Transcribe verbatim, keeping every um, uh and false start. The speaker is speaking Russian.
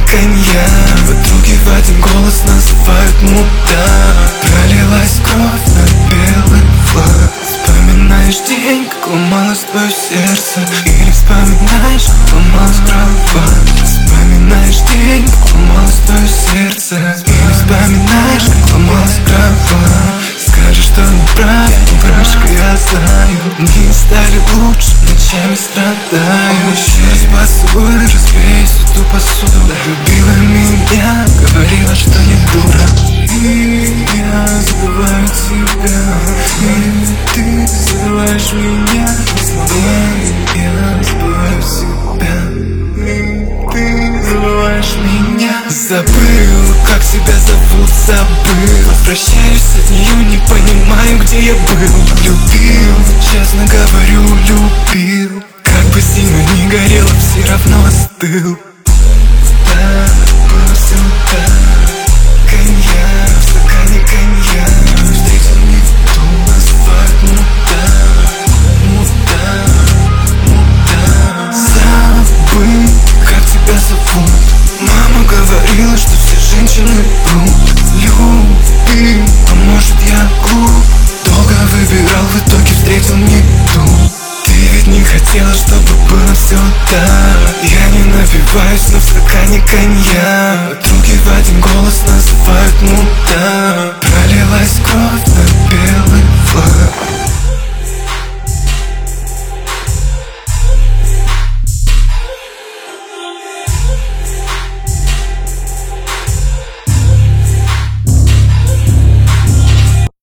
коньяк. Подруги в один голос называют мудак. Пролилась кровь на белый флаг. Вспоминаешь день, как ломалось твое сердце? Или вспоминаешь, как ломалась кровать? Вспоминаешь день, как ломалось твое сердце? Или вспоминаешь, как ломалась кровать? Скажи, что не прав, не врачка, я знаю. Дни стали лучше, ночами страдаю. Еще раз поцелуй, разбей всю ту посуду. Любила меня, говорила, что не дура. И я забываю тебя, и ты забываешь меня. И я забываю себя, и ты забываешь меня. Забыл, как тебя зовут, забыл. Возвращаюсь от нее, не понимаю, где я был. Любил, честно говорю, любил. Как бы сильно ни горело, все равно остыл. Да, было все так. Коньяк, в стакане коньяк. Встретил не ту, называют мудак. Мудак, мудак. Забыл, как тебя зовут. Мама говорила, что все женщины врут. Любил, а может я глуп. Долго выбирал, в итоге встретил не ту. Ты ведь не хотела, чтобы было все так. Я не напиваюсь, но в стакане коньяк. Подруги в один голос называют мудак.